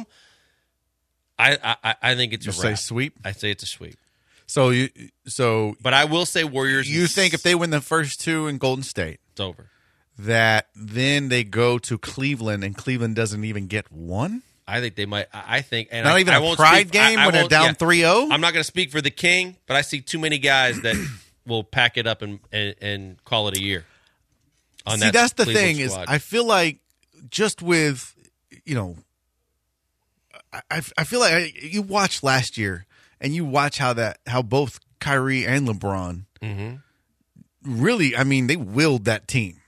I think it's a wrap. Say sweep? I say it's a sweep. But I will say Warriors. You think if they win the first 2 in Golden State, it's over. That then they go to Cleveland and Cleveland doesn't even get 1? I think they might. I think, and not even a pride game when they're down 3-0. I'm not going to speak for the King, but I see too many guys that will pack it up and call it a year. See, that's the thing is, I feel like just with I feel like you watched last year and you watch how both Kyrie and LeBron, Mm-hmm. really, I mean, they willed that team.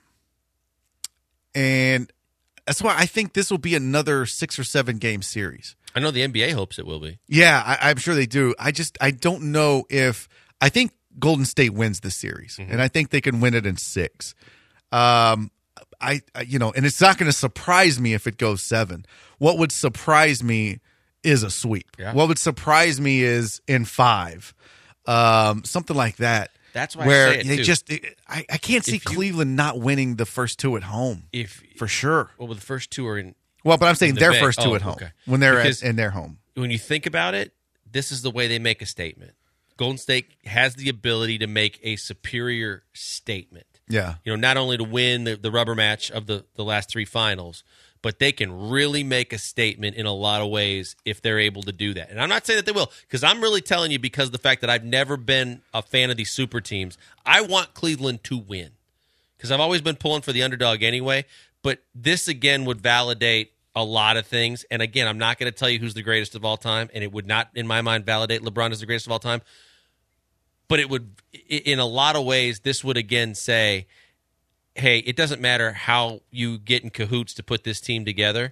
And that's why I think this will be another 6 or 7 game series. I know the NBA hopes it will be. Yeah, I'm sure they do. I don't know if – I think Golden State wins this series, and I think they can win it in 6. And it's not going to surprise me if it goes 7. What would surprise me is a sweep. Yeah. What would surprise me is in 5, something like that. That's why where I say it too. I can't see Cleveland not winning the first 2 at home. For sure. Well, the first 2 are in. Well, but I'm saying the their Bay. first 2 at home okay. when they're Because in their home. When you think about it, this is the way they make a statement. Golden State has the ability to make a superior statement. Yeah. Not only to win the rubber match of the last 3 finals, but they can really make a statement in a lot of ways if they're able to do that. And I'm not saying that they will, because I'm really telling you because of the fact that I've never been a fan of these super teams. I want Cleveland to win because I've always been pulling for the underdog anyway. But this, again, would validate a lot of things. And, again, I'm not going to tell you who's the greatest of all time, and it would not, in my mind, validate LeBron as the greatest of all time. But it would, in a lot of ways, this would, again, say, hey, it doesn't matter how you get in cahoots to put this team together.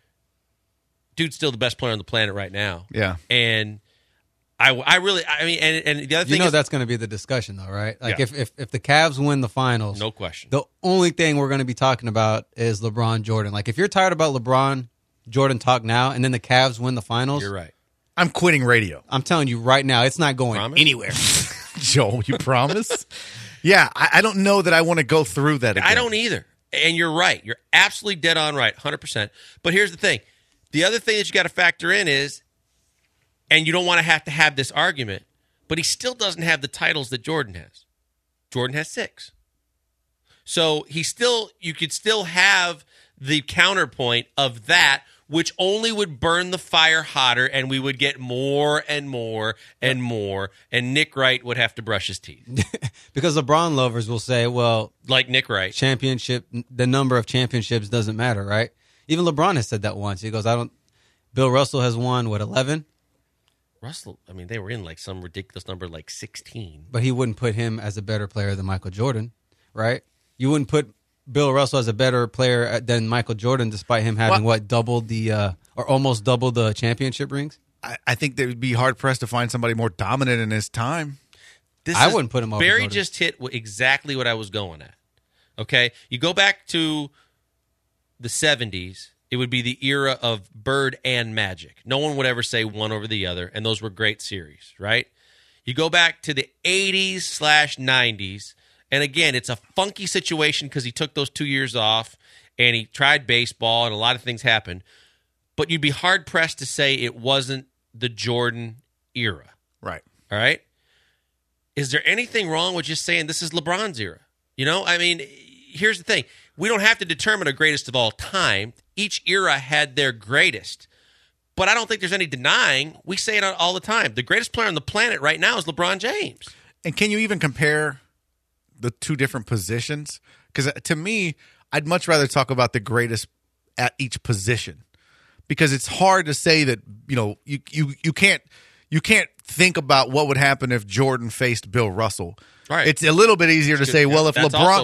Dude's still the best player on the planet right now. Yeah. And I mean, and the other thing that's going to be the discussion, though, right? Like, Yeah. if the Cavs win the finals, no question. the only thing we're going to be talking about is LeBron Jordan. Like, if you're tired about LeBron Jordan talk now, and then the Cavs win the finals, You're right. I'm quitting radio. I'm telling you right now, it's not going anywhere. Joe, you promise? Yeah, I don't know that I want to go through that again. I don't either. And you're right. You're absolutely dead on right, 100%. But here's the thing. The other thing that you got to factor in is, and you don't want to have this argument, but he still doesn't have the titles that Jordan has. Jordan has 6. So you could still have the counterpoint of that, which only would burn the fire hotter, and we would get more and more and more, and Nick Wright would have to brush his teeth. Because LeBron lovers will say, well, like Nick Wright, the number of championships doesn't matter, right? Even LeBron has said that once. He goes, Bill Russell has won, 11? Russell, I mean, they were in like some ridiculous number, like 16. But he wouldn't put him as a better player than Michael Jordan, right? You wouldn't put Bill Russell as a better player than Michael Jordan, despite him having doubled or almost doubled the championship rings. I think they would be hard pressed to find somebody more dominant in his time. I wouldn't put him over Barry Jordan. just hit exactly what I was going at. Okay, you go back to the 70s. It would be the era of Bird and Magic. No one would ever say one over the other, and those were great series, right? You go back to the 80s/90s. And again, it's a funky situation because he took those 2 years off and he tried baseball and a lot of things happened. But you'd be hard-pressed to say it wasn't the Jordan era. Right. All right? Is there anything wrong with just saying this is LeBron's era? I mean, here's the thing. We don't have to determine a greatest of all time. Each era had their greatest. But I don't think there's any denying. We say it all the time. The greatest player on the planet right now is LeBron James. And can you even compare the 2 different positions? Because to me, I'd much rather talk about the greatest at each position, because it's hard to say that you can't think about what would happen if Jordan faced Bill Russell. Right. It's a little bit easier to say, well, if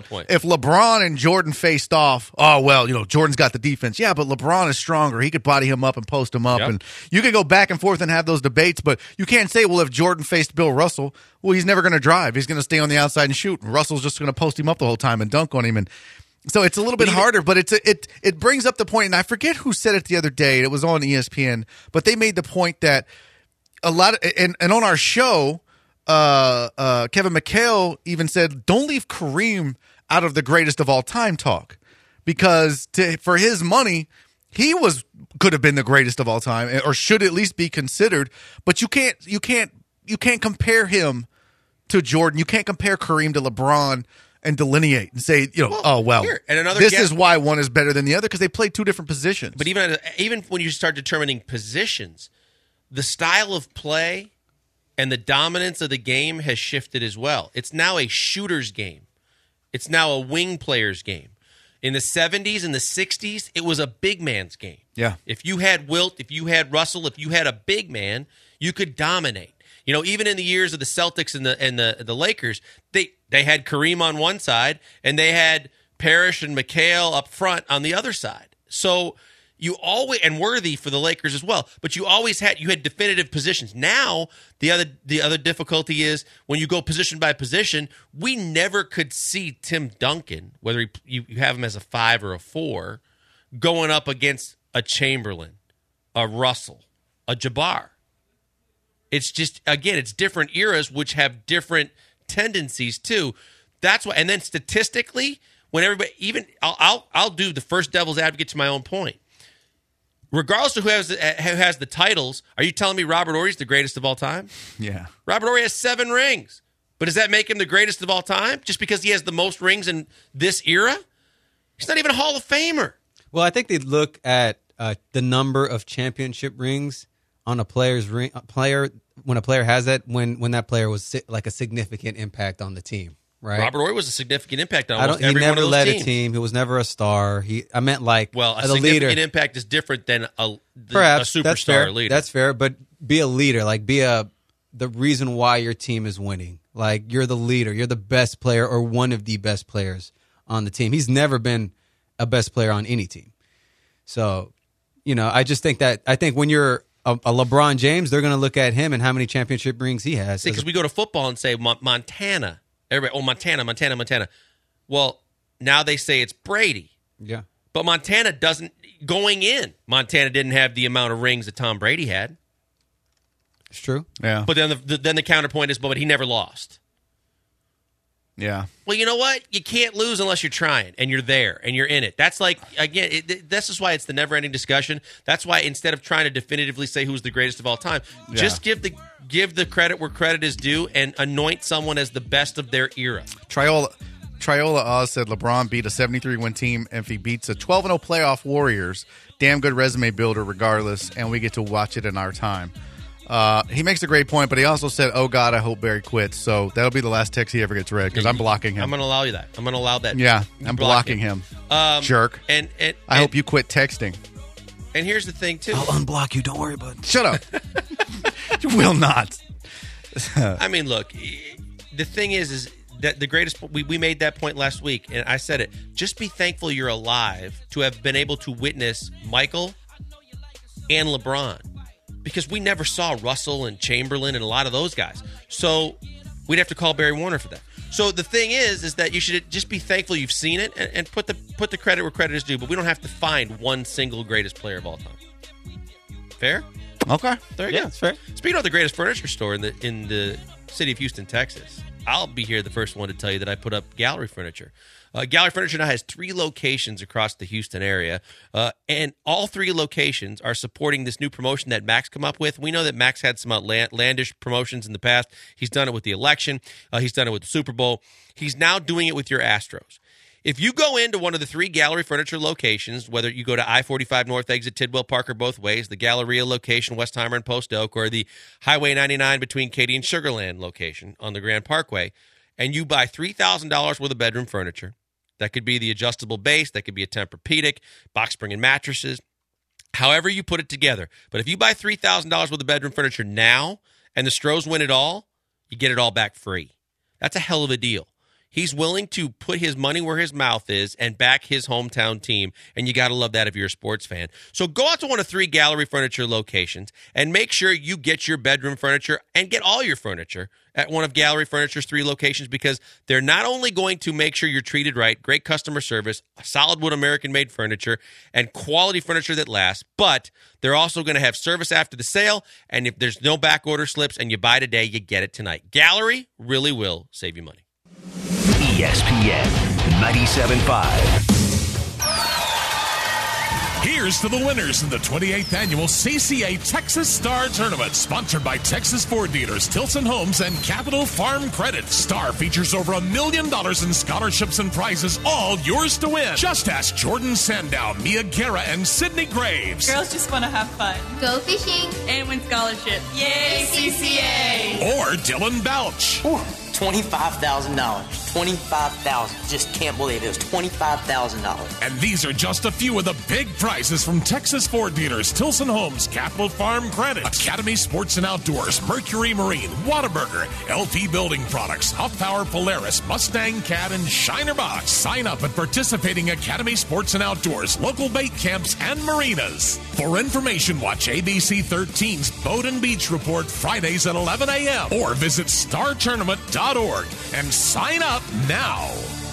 LeBron and Jordan faced off, Jordan's got the defense. Yeah, but LeBron is stronger. He could body him up and post him up. Yep. And you could go back and forth and have those debates, but you can't say, well, if Jordan faced Bill Russell, well, he's never going to drive. He's going to stay on the outside and shoot. And Russell's just going to post him up the whole time and dunk on him. And so it's a little bit harder, but it brings up the point, and I forget who said it the other day. It was on ESPN, but they made the point that a lot of, and on our show, Kevin McHale even said, don't leave Kareem out of the greatest of all time talk, because for his money, he could have been the greatest of all time, or should at least be considered. But you can't compare him to Jordan. You can't compare Kareem to LeBron and delineate and say, this is why one is better than the other, because they play 2 different positions. But even when you start determining positions, the style of play and the dominance of the game has shifted as well. It's now a shooter's game. It's now a wing player's game. In the 70s and the 60s, it was a big man's game. Yeah. If you had Wilt, if you had Russell, if you had a big man, you could dominate. You know, even in the years of the Celtics and the Lakers, they had Kareem on one side and they had Parrish and McHale up front on the other side. So you always, and Worthy for the Lakers as well, but you had definitive positions. Now the other difficulty is when you go position by position, we never could see Tim Duncan, whether you have him as a 5 or a 4, going up against a Chamberlain, a Russell, a Jabbar. It's just, again, it's different eras which have different tendencies too. That's why, and then statistically, when everybody, even I'll do the first devil's advocate to my own point. Regardless of who has the titles, are you telling me Robert Horry's the greatest of all time? Yeah. Robert Horry has 7 rings. But does that make him the greatest of all time just because he has the most rings in this era? He's not even a Hall of Famer. Well, I think they look at the number of championship rings on a player's ring. When a player has that, when that player was like a significant impact on the team. Right. Robert Horry was a significant impact on almost every one of those teams. He never led a team. He was never a star. A significant leader. Impact is different than a superstar that's fair. leader. That's fair, but be a leader. Like, the reason why your team is winning. Like, you're the leader. You're the best player or one of the best players on the team. He's never been a best player on any team. So, I just think when you're a LeBron James, they're going to look at him and how many championship rings he has. See, because we go to football and say Montana. Everybody, Montana. Well, now they say it's Brady. Yeah. But Montana Montana didn't have the amount of rings that Tom Brady had. It's true. Yeah. But then the counterpoint is, but he never lost. Yeah. Well, you know what? You can't lose unless you're trying, and you're there, and you're in it. That's like, again, this is why it's the never-ending discussion. That's why instead of trying to definitively say who's the greatest of all time, just give the credit where credit is due and anoint someone as the best of their era. Triola Oz said LeBron beat a 73-win team, and if he beats a 12-0 playoff Warriors, damn good resume builder regardless, and we get to watch it in our time. He makes a great point, but he also said, "Oh God, I hope Barry quits." So that'll be the last text he ever gets read because I'm blocking him. I'm going to allow you that. I'm going to allow that. Yeah, I'm blocking him. Jerk. And I hope you quit texting. And here's the thing too. I'll unblock you. Don't worry, bud. Shut up. You will not. I mean, look. The thing is that the greatest. We made that point last week, and I said it. Just be thankful you're alive to have been able to witness Michael and LeBron. Because we never saw Russell and Chamberlain and a lot of those guys. So we'd have to call Barry Warner for that. So the thing is that you should just be thankful you've seen it and put the credit where credit is due. But we don't have to find one single greatest player of all time. Fair? Okay. There you go. That's fair. Speaking of the greatest furniture store in the city of Houston, Texas, I'll be here the first one to tell you that I put up Gallery Furniture. Gallery Furniture now has 3 locations across the Houston area, and all 3 locations are supporting this new promotion that Max come up with. We know that Max had some outlandish promotions in the past. He's done it with the election. He's done it with the Super Bowl. He's now doing it with your Astros. If you go into one of the 3 Gallery Furniture locations, whether you go to I-45 North exit Tidwell Park or both ways, the Galleria location, Westheimer and Post Oak, or the Highway 99 between Katy and Sugar Land location on the Grand Parkway, and you buy $3,000 worth of bedroom furniture, that could be the adjustable base, that could be a Tempur-Pedic, box spring and mattresses, however you put it together. But if you buy $3,000 worth of bedroom furniture now and the Stros win it all, you get it all back free. That's a hell of a deal. He's willing to put his money where his mouth is and back his hometown team, and you got to love that if you're a sports fan. So go out to one of 3 Gallery Furniture locations and make sure you get your bedroom furniture and get all your furniture at one of Gallery Furniture's 3 locations, because they're not only going to make sure you're treated right, great customer service, solid wood American-made furniture, and quality furniture that lasts, but they're also going to have service after the sale, and if there's no back order slips and you buy today, you get it tonight. Gallery really will save you money. ESPN 97.5. Here's to the winners in the 28th annual CCA Texas Star Tournament, sponsored by Texas Ford dealers Tilson Homes and Capital Farm Credit. Star features over $1 million in scholarships and prizes, all yours to win. Just ask Jordan Sandow, Mia Guerra, and Sydney Graves. Girls just want to have fun. Go fishing. And win scholarships. Yay, CCA! Or Dylan Balch. $25,000. $25,000. Just can't believe it. It was $25,000. And these are just a few of the big prizes from Texas Ford dealers: Tilson Homes, Capital Farm Credit, Academy Sports and Outdoors, Mercury Marine, Whataburger, LP Building Products, Huff Power Polaris, Mustang Cat, and Shiner Box. Sign up at participating Academy Sports and Outdoors, local bait camps, and marinas. For information, watch ABC 13's Boat and Beach Report Fridays at 11 a.m. or visit startournament.org and sign up now.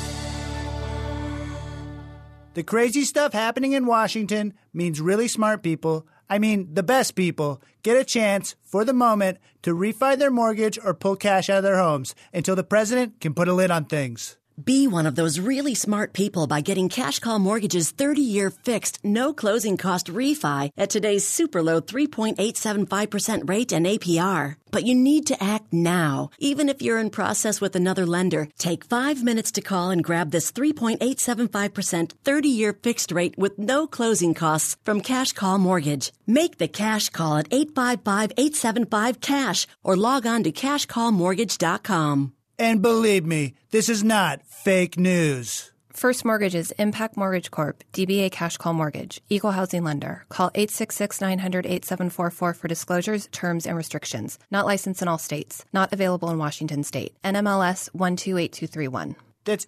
The crazy stuff happening in Washington means really smart people, I mean the best people, get a chance, for the moment, to refi their mortgage or pull cash out of their homes until the president can put a lid on things. Be one of those really smart people by getting Cash Call Mortgage's 30-year fixed, no closing cost refi at today's super low 3.875% rate and APR. But you need to act now. Even if you're in process with another lender, take 5 minutes to call and grab this 3.875% 30-year fixed rate with no closing costs from Cash Call Mortgage. Make the cash call at 855-875-CASH or log on to cashcallmortgage.com. And believe me, this is not fake news. First Mortgages, Impact Mortgage Corp., DBA Cash Call Mortgage, Equal Housing Lender. Call 866-900-8744 for disclosures, terms, and restrictions. Not licensed in all states. Not available in Washington State. NMLS 128231. That's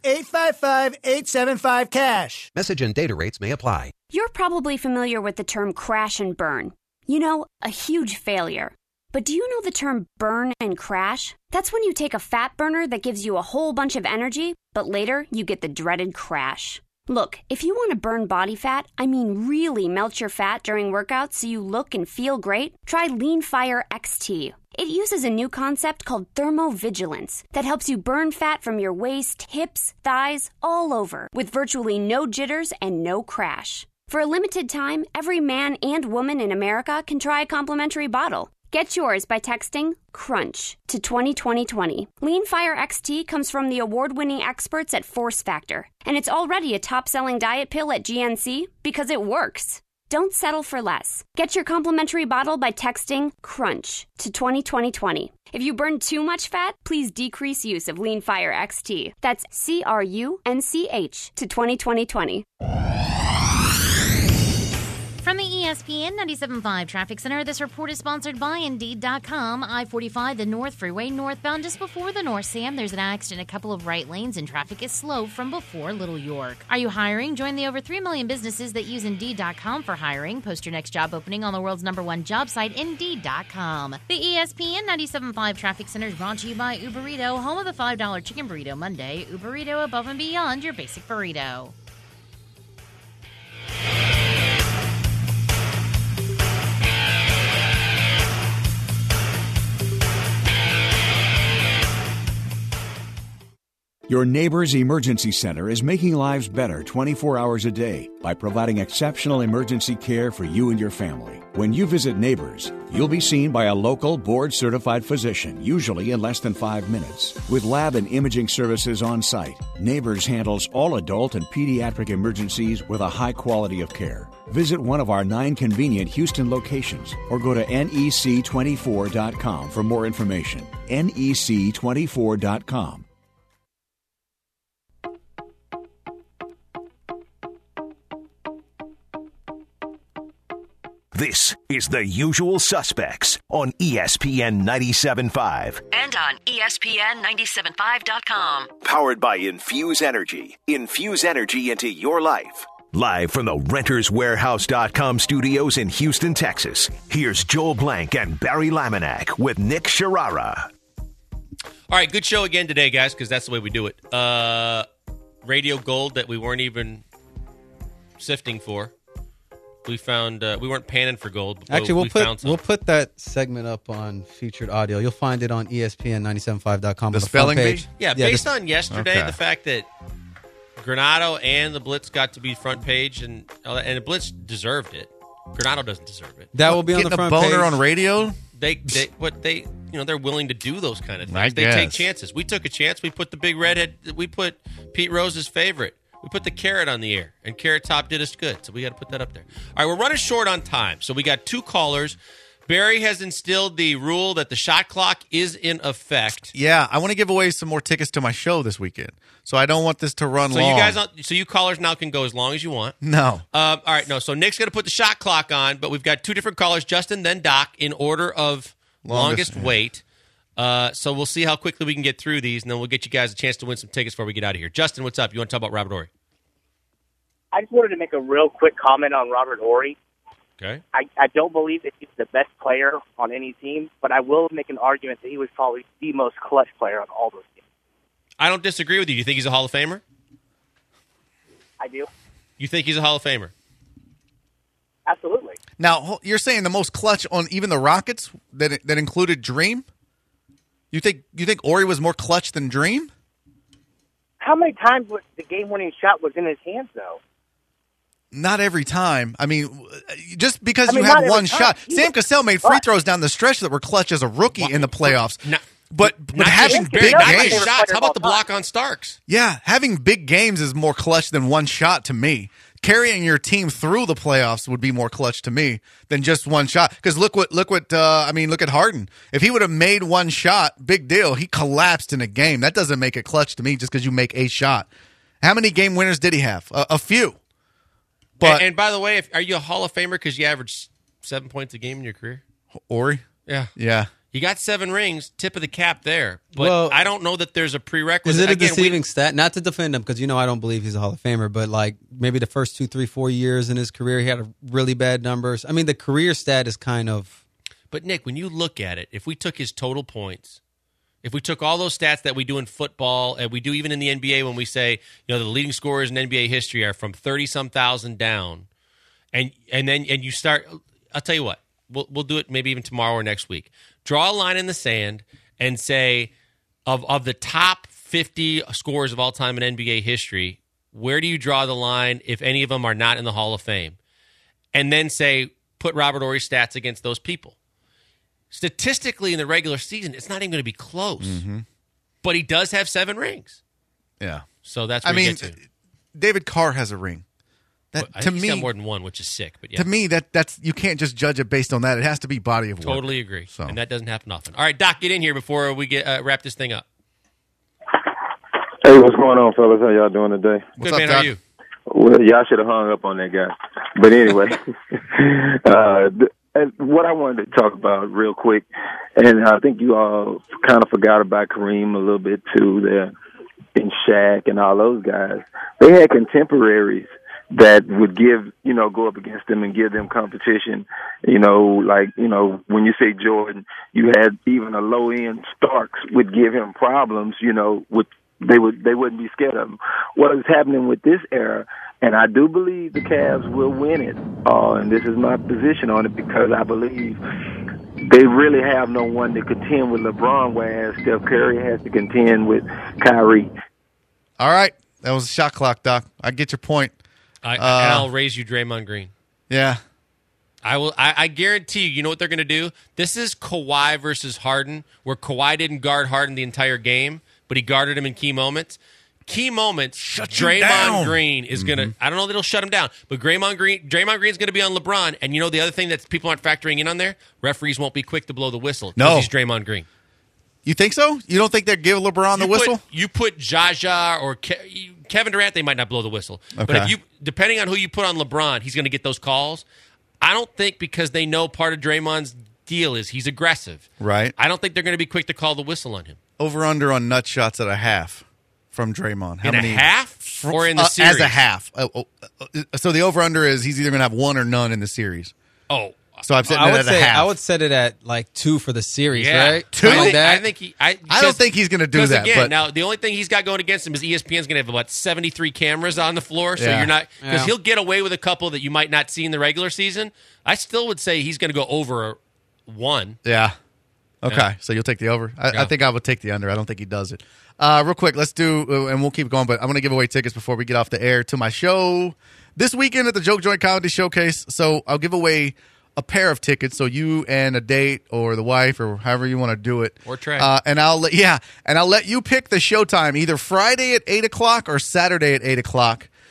855-875-CASH. Message and data rates may apply. You're probably familiar with the term crash and burn. You know, a huge failure. But do you know the term burn and crash? That's when you take a fat burner that gives you a whole bunch of energy, but later you get the dreaded crash. Look, if you want to burn body fat, I mean really melt your fat during workouts so you look and feel great, try Lean Fire XT. It uses a new concept called thermovigilance that helps you burn fat from your waist, hips, thighs, all over, with virtually no jitters and no crash. For a limited time, every man and woman in America can try a complimentary bottle. Get yours by texting CRUNCH to 202020. Lean Fire XT comes from the award-winning experts at Force Factor, and it's already a top-selling diet pill at GNC because it works. Don't settle for less. Get your complimentary bottle by texting CRUNCH to 202020. If you burn too much fat, please decrease use of Lean Fire XT. That's CRUNCH to 2020. From the ESPN 97.5 Traffic Center, this report is sponsored by Indeed.com. I-45, the North Freeway, northbound just before the North Sam. There's an accident, a couple of right lanes, and traffic is slow from before Little York. Are you hiring? Join the over 3 million businesses that use Indeed.com for hiring. Post your next job opening on the world's #1 job site, Indeed.com. The ESPN 97.5 Traffic Center is brought to you by Uberito, home of the $5 Chicken Burrito Monday. Uberito, above and beyond your basic burrito. Your Neighbors Emergency Center is making lives better 24 hours a day by providing exceptional emergency care for you and your family. When you visit Neighbors, you'll be seen by a local board-certified physician, usually in less than 5 minutes, with lab and imaging services on site. Neighbors handles all adult and pediatric emergencies with a high quality of care. Visit one of our 9 convenient Houston locations or go to NEC24.com for more information. NEC24.com. This is The Usual Suspects on ESPN 97.5. And on ESPN975.com. Powered by Infuse Energy. Infuse energy into your life. Live from the RentersWarehouse.com studios in Houston, Texas, here's Joel Blank and Barry Laminack with Nick Sharara. All right, good show again today, guys, because that's the way we do it. Radio gold that we weren't even sifting for. We found we weren't panning for gold. Actually, we'll put that segment up on featured audio. You'll find it on ESPN975.com. The spelling page. bee? Yeah, based on yesterday, the fact that Granado and the Blitz got to be front page, and the Blitz deserved it. Granado doesn't deserve it. That will be on the front page. Getting a boner on radio? They're willing to do those kind of things. I They guess. take chances. We took a chance. We put the big redhead. We put Pete Rose's favorite. We put the Carrot on the air, and Carrot Top did us good, so we got to put that up there. All right, we're running short on time, so we got 2 callers. Barry has instilled the rule that the shot clock is in effect. Yeah, I want to give away some more tickets to my show this weekend, so I don't want this to run long. So you callers now can go as long as you want. No. All right, no. So Nick's going to put the shot clock on, but we've got two different callers, Justin, then Doc, in order of longest wait. So we'll see how quickly we can get through these, and then we'll get you guys a chance to win some tickets before we get out of here. Justin, what's up? You want to talk about Robert Horry? I just wanted to make a real quick comment on Robert Horry. Okay. I don't believe that he's the best player on any team, but I will make an argument that he was probably the most clutch player on all those teams. I don't disagree with you. You think he's a Hall of Famer? I do. You think he's a Hall of Famer? Absolutely. Now, you're saying the most clutch on even the Rockets that included Dream? You think Horry was more clutch than Dream? How many times was the game-winning shot was in his hands, though? Not every time. I mean, just because you have one shot. Sam Cassell made free throws down the stretch that were clutch as a rookie in the playoffs. But having big games. Shots. How about the block on Starks? Yeah, having big games is more clutch than one shot to me. Carrying your team through the playoffs would be more clutch to me than just one shot. Because look at Harden. If he would have made one shot, big deal. He collapsed in a game. That doesn't make it clutch to me just because you make a shot. How many game winners did he have? A few. But and by the way, are you a Hall of Famer because you averaged 7 points a game in your career? Horry? Yeah. You got 7 rings, tip of the cap there. But I don't know that there's a prerequisite. Is it a deceiving stat? Not to defend him, because I don't believe he's a Hall of Famer, but like maybe the first 2, 3, 4 years in his career, he had really bad numbers. I mean, the career stat is kind of... But, Nick, when you look at it, if we took his total points, if we took all those stats that we do in football, and we do even in the NBA when we say, the leading scorers in NBA history are from 30-some thousand down, and you start... I'll tell you what. We'll do it maybe even tomorrow or next week. Draw a line in the sand and say, of the top 50 scorers of all time in NBA history, where do you draw the line if any of them are not in the Hall of Fame? And then say, put Robert Horry's stats against those people. Statistically, in the regular season, it's not even going to be close. Mm-hmm. But he does have 7 rings. Yeah. So that's where you get to. David Carr has a ring. I think he's got more than one, which is sick. But yeah. To me, that's you can't just judge it based on that. It has to be body of work. Totally agree. So. And that doesn't happen often. All right, Doc, get in here before we wrap this thing up. Hey, what's going on, fellas? How y'all doing today? Good, man. How are you? Well, y'all should have hung up on that guy. But anyway, what I wanted to talk about real quick, and I think you all kind of forgot about Kareem a little bit too there, and Shaq and all those guys. They had contemporaries that would go up against them and give them competition. When you say Jordan, you had even a low-end Starks would give him problems, they wouldn't be scared of him. What is happening with this era, and I do believe the Cavs will win it, and this is my position on it, because I believe they really have no one to contend with LeBron, whereas Steph Curry has to contend with Kyrie. All right. That was a shot clock, Doc. I get your point. And I'll raise you Draymond Green. Yeah. I will. I guarantee you know what they're going to do? This is Kawhi versus Harden, where Kawhi didn't guard Harden the entire game, but he guarded him in key moments. Key moments, Draymond Green is going to, I don't know that it'll shut him down, but Draymond Green's going to be on LeBron. And the other thing that people aren't factoring in on there, referees won't be quick to blow the whistle. No. He's Draymond Green. You think so? You don't think they'd give LeBron the whistle? You put Jaja or Kevin Durant, they might not blow the whistle. Okay. But depending on who you put on LeBron, he's going to get those calls. I don't think, because they know part of Draymond's deal is he's aggressive. Right. I don't think they're going to be quick to call the whistle on him. Over under on nut shots at a half from Draymond. How many? A half or in the series? As a half. So the over under is he's either going to have one or none in the series. Oh. So I'm setting it at a half. I would set it at like 2 for the series, right? 2? I don't think he's going to do that. Again, but now the only thing he's got going against him is ESPN's going to have about 73 cameras on the floor, so you're not, because he'll get away with a couple that you might not see in the regular season. I still would say he's going to go over 1. Yeah. Okay, so you'll take the over. I think I would take the under. I don't think he does it. Real quick, let's do, and we'll keep going, but I'm going to give away tickets before we get off the air to my show this weekend at the Joke Joint Comedy Showcase. So I'll give away a pair of tickets, so you and a date or the wife or however you want to do it, or Trey, and I'll let you pick the showtime, either Friday at 8:00 or Saturday at 8:00.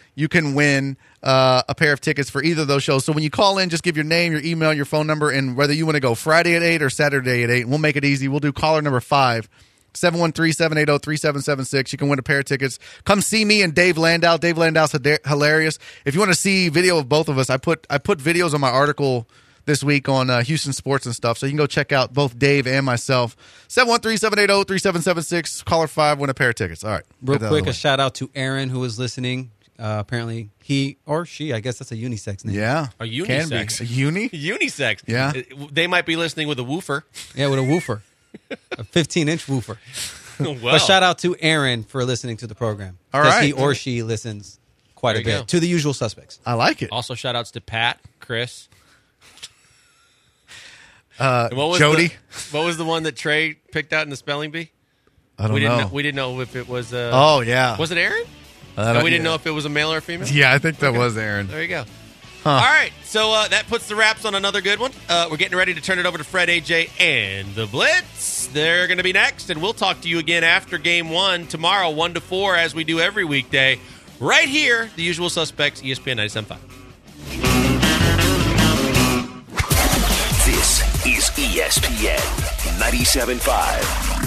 you can win a pair of tickets for either of those shows. So when you call in, just give your name, your email, your phone number, and whether you want to go Friday at 8 or Saturday at 8. We'll make it easy. We'll do caller number 5. 713-780-3776. You can win a pair of tickets. Come see me and Dave Landau. Dave Landau's hilarious. If you want to see video of both of us, I put videos on my article this week on Houston sports and stuff, so you can go check out both Dave and myself. 713-780-3776. Caller 5, win a pair of tickets. All right. Real quick, a shout out to Aaron who is listening. Apparently he or she, I guess that's a unisex name. Yeah. A unisex. A uni? Unisex. Yeah. They might be listening with a woofer. Yeah, with a woofer. A 15-inch woofer. Well. But shout out to Aaron for listening to the program. All right. He or she listens quite a bit. Go. To the usual suspects. I like it. Also, shout outs to Pat, Chris. Jody. What was the one that Trey picked out in the spelling bee? I don't know. We didn't know if it was. Oh, yeah. Was it Aaron? And we didn't know if it was a male or a female? Yeah, I think that was Aaron. There you go. Huh. All right, so that puts the wraps on another good one. We're getting ready to turn it over to Fred, AJ, and the Blitz. They're going to be next, and we'll talk to you again after Game 1 tomorrow, 1 to 4, as we do every weekday, right here, the usual suspects, ESPN 97.5. This is ESPN 97.5.